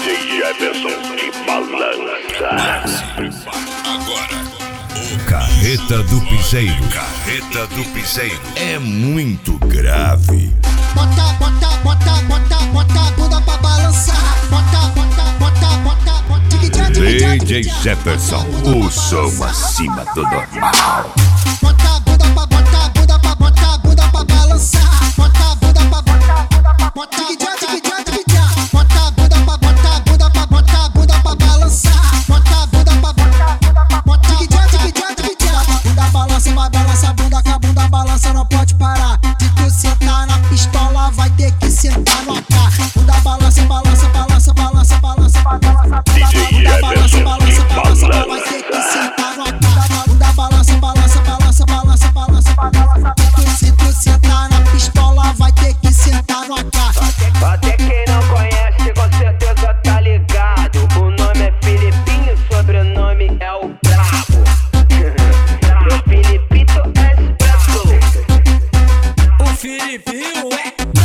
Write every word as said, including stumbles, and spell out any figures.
J Jefferson de Balança. Agora, o Carreta do Piseiro. Carreta do Piseiro é muito grave. Bota, bota, bota, bota, bota a bunda pra balançar. Bota, bota, bota, bota, bota. D J Jefferson, o som acima do normal. Bota a bunda pra, bota a bunda pra, bota a bunda pra balançar. Bota a bunda pra, bota a bunda pra, bota a bunda Bota a bunda pra, bota a bunda pra, bota a bunda pra balançar. Bota a bunda pra, bota a bunda pra, bota a bunda balança, vai balança a bunda, que a bunda balança não pode parar. Se tu sentar na pistola, vai ter que sentar no A K. Bunda balança, balança, balança, balança, balança, balança. Bunda balança, balança, balança, vai ter que sentar no A K. Bunda balança, balança, balança, balança, balança, balança. Se tu sentar na pistola, vai ter que sentar no A K. Até quem não conhece, com certeza tá ligado. O nome é Filipinho, sobrenome é o Brabo. O Filipito Expresso. O Filipinho é